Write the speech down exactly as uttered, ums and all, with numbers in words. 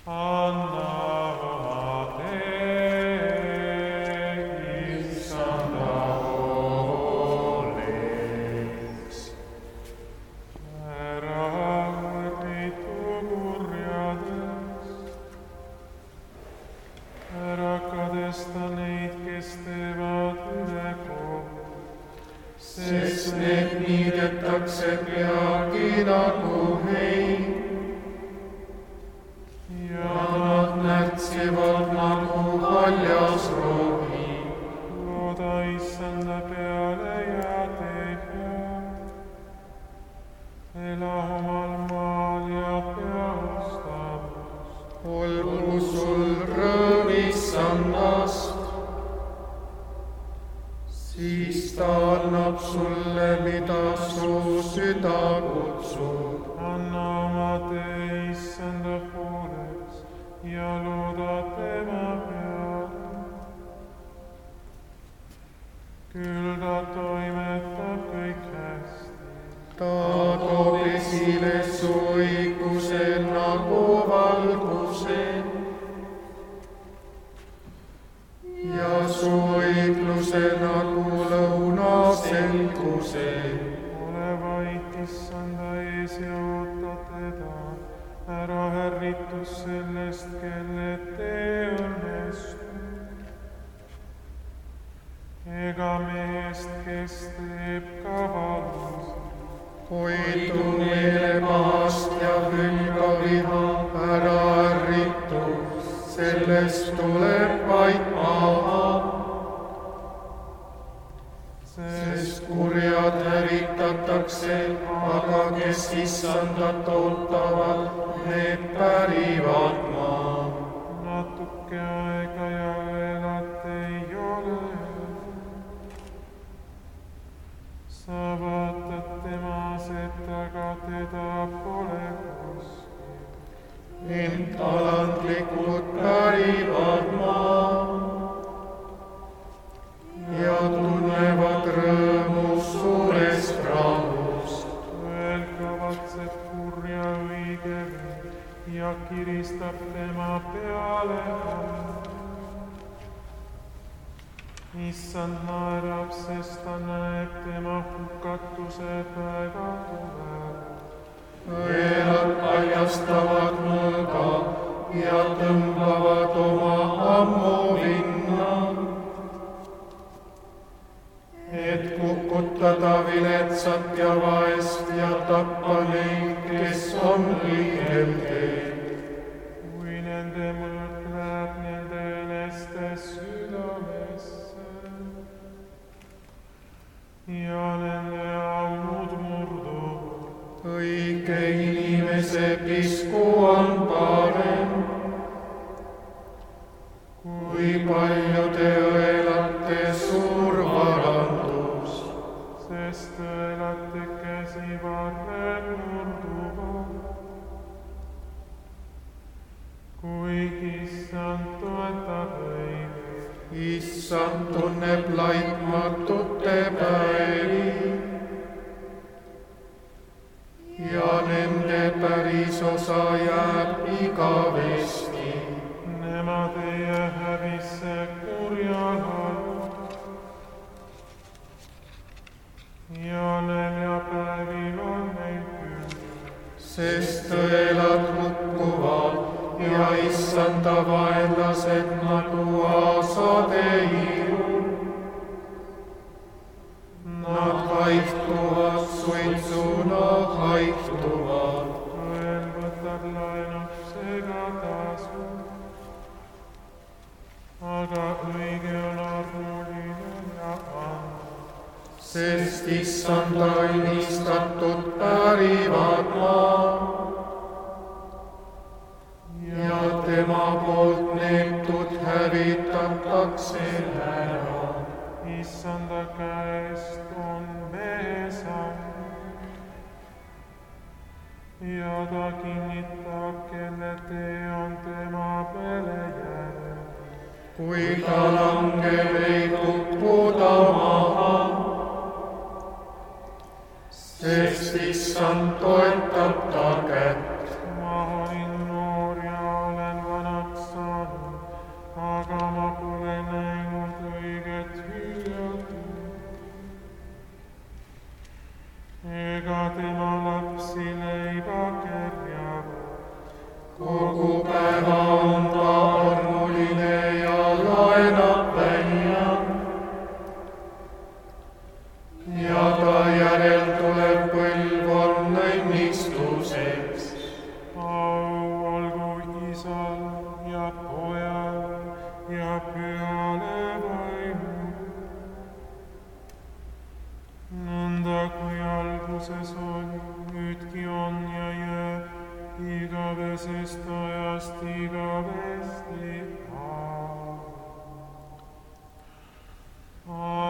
anna oma tee, issanda hooleks. Ära ärritu kurjadest, ära kadesta neid, kes teevad ülekohut, sest need niidetakse peagi nagu hein ja nad närtsivad nagu haljas rohi. Looda issanda peale ja tee head, ela omal maal ja pea ustavust. Olgu sul rõõm issandast, siis ta annab sulle, mida su süda kutsub. Anna oma tee issanda pooleks ja looda tema peale. Küll ta toimetab kõik hästi. Ta toob esile su õiguse nagu valguse ja su õigluse nagu lõunaselguse. Ole vait issanda ees ja oota teda, ära ärritus sellest, kelle tee õnnestub, ega mehest, kes teeb kavalust. Hoidu meelepahast ja hülga viha, ära ärritu, sellest tuleb vaid maha. Sest kurjad hävitatakse, aga kes issandat ootavad, need pärivad maa. Natuke aega ja elat ei ole. Sa vaatad temaset, aga teda pole kuskil. Ent alandlikud pärivad maa ja tunnevad rõõmu suurest rahust. Veel kavatseb kurja õige ja kiristab tema peale. Issand naerab, sest ta näeb tema hukatuse päeva tulevat. Õelad paljastavad mõõga ja tõmbavad oma ammu vinna, et kukutada viletsat ja vaest ja tappa neid, kes on õigel teel. Kui nende mõõt läheb nende eneste südamesse ja nende ammud murduvad. Õige inimese pisku on parem, kui paljude õelate suur varandus, sest õelate käsivarred murduvad. Kuigi issand toetab õige, issand tunneb laitmatute päevi ja nende pärisosa jääb igavesti. Nemad ei jää hävisse kurjal all ja näljapäevil on neil küll. Sest õelad hukkuvad ja issanda vaenlased nagu aasade hiirud. Nad haihtuvad suitsuna haihtuvad. Õel võtab laenupsega tasu, aga õige on armuline ja anna. Sest issanda õnnistatud pärivad maa ja tema poolt neetud hävitatakse ära. Issanda käest on mehe samm ja ta kinnitab, kelle tee on tema peale jäänud. Kui ta langeb, ei kuku ta maha, sest issand toetab ta kätt. Ma olin noor ja olen sest ajast igavesti. Aamen.